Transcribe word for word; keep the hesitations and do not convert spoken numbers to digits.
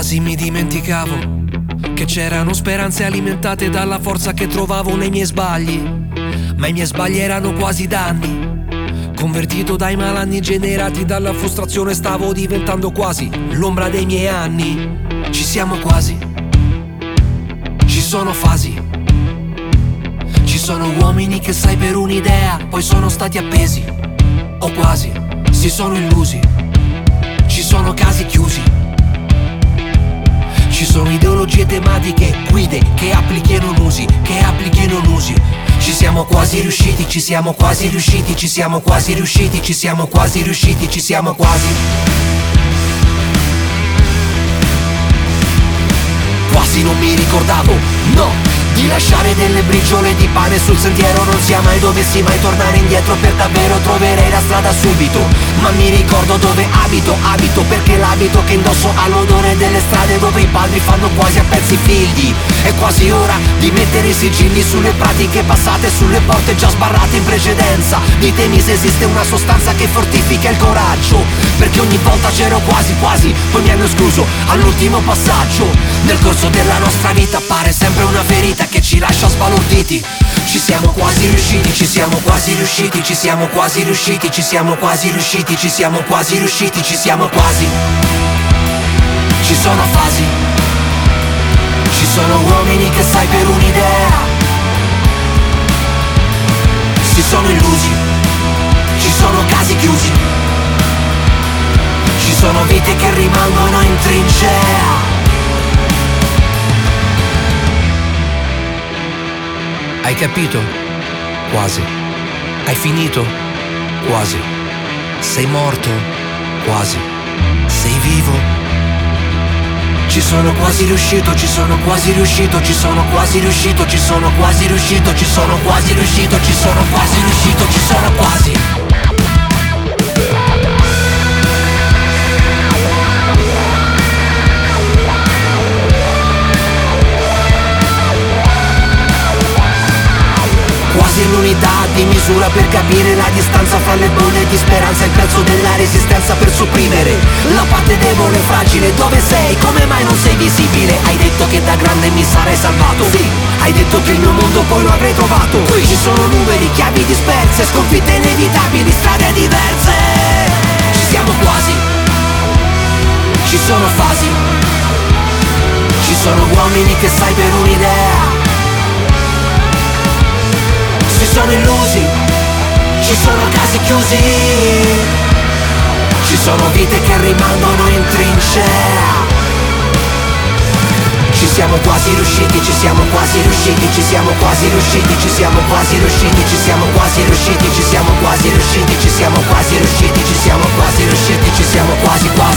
Quasi mi dimenticavo che c'erano speranze alimentate dalla forza che trovavo nei miei sbagli, ma i miei sbagli erano quasi danni. Convertito dai malanni generati dalla frustrazione, stavo diventando quasi l'ombra dei miei anni. Ci siamo quasi, ci sono fasi, ci sono uomini che sai per un'idea poi sono stati appesi, o quasi, si sono illusi. Ci sono casi chiusi, ci sono ideologie tematiche, guide che applichi e non usi, che applichi e non usi. Ci siamo quasi riusciti, ci siamo quasi riusciti, ci siamo quasi riusciti, ci siamo quasi riusciti, ci siamo quasi. Quasi non mi ricordavo, no, di lasciare delle briciole di pane sul sentiero. Non sia mai dovessi mai tornare indietro, per davvero troverei la strada subito. Ma mi ricordo dove abito, abito perché l'abito che indosso ha l'odore delle strade dove i padri fanno quasi a pezzi i figli. È quasi ora di mettere i sigilli sulle pratiche passate, sulle porte già sbarrate in precedenza. Ditemi se esiste una sostanza che fortifica il coraggio, perché ogni volta c'ero quasi quasi, poi mi hanno escluso all'ultimo passaggio. Nel corso della nostra vita appare sempre una ferita che ci lascia sbalorditi. Ci siamo quasi riusciti, ci siamo quasi riusciti, ci siamo quasi riusciti, ci siamo quasi riusciti, ci siamo quasi riusciti, ci siamo quasi. Ci sono fasi, ci sono uomini che sai per un'idea si sono illusi, ci sono casi chiusi, ci sono vite che rimangono in trincea. Hai capito? Quasi. Hai finito? Quasi. Sei morto? Quasi. Sei vivo? Ci sono quasi riuscito, ci sono quasi riuscito, ci sono quasi riuscito, ci sono quasi riuscito, ci sono quasi riuscito, ci sono quasi riuscito, ci sono quasi. Quasi l'unità di misura per capire la distanza fra le bolle di speranza e il prezzo della resistenza per sopprimere la parte debole e fragile. Dove sei? Come mai non sei visibile? Hai detto che da grande mi sarei salvato. Sì, hai detto che il mio mondo poi lo avrei trovato. Qui ci sono numeri, chiavi disperse, sconfitte inevitabili, strade diverse. Ci siamo quasi, ci sono fasi, ci sono uomini che sai per un'idea si sono illusi, ci sono casi chiusi, ci sono vite che rimangono in trincea. Ci siamo quasi riusciti, ci siamo quasi riusciti, ci siamo quasi riusciti, ci siamo quasi riusciti, ci siamo quasi riusciti, ci siamo quasi riusciti, ci siamo quasi riusciti, ci siamo quasi riusciti, ci siamo quasi quasi.